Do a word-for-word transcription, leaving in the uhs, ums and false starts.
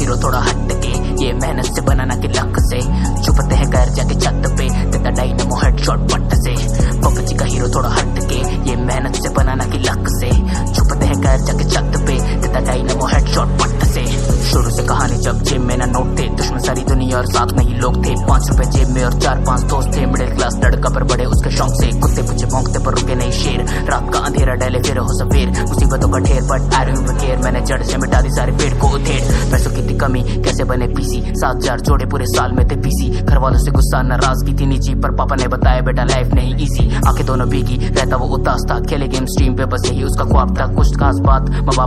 Hero थोड़ा हट के, ये मेहनत से बनाना कि लक से, छुपते हैं घर जाके छत पे, देता डायनामो हेडशॉट पट से। पबजी का हीरो थोड़ा हट के, ये मेहनत से बनाना कि लक से, छुपते हैं घर जाके छत पे, देता डायनामो हेडशॉट पट से। शुरू से कहानी जब जेब में ना नोट थे, दुश्मन सारी दुनिया और साथ में ही लोग थे, पांच रुपए जेब में और चार पांच दोस्त थे, मिडिल क्लास लड़का पर बड़े उसके शौक से, कुत्ते पूछे भौंकते पर रुके नहीं शेर, रात का अंधेरा डले फिर हो सवेर, मुसीबतों का ढेर बट आ रही केयर, मैंने जड़ से मिटा दी सारे पेड़ को उधेड़, पैसों की थी कमी कैसे बने पीसी, सात हजार जोड़े पूरे साल में थे पीसी, घर वालों से गुस्सा नाराजगी थी निजी, पर पापा ने बताया बेटा लाइफ नहीं इजी, आंखें दोनों भीगी रहता वो उदास था, खेले गेम स्ट्रीम पे बस यही उसका ख्वाब था, कुछ खास बात माँ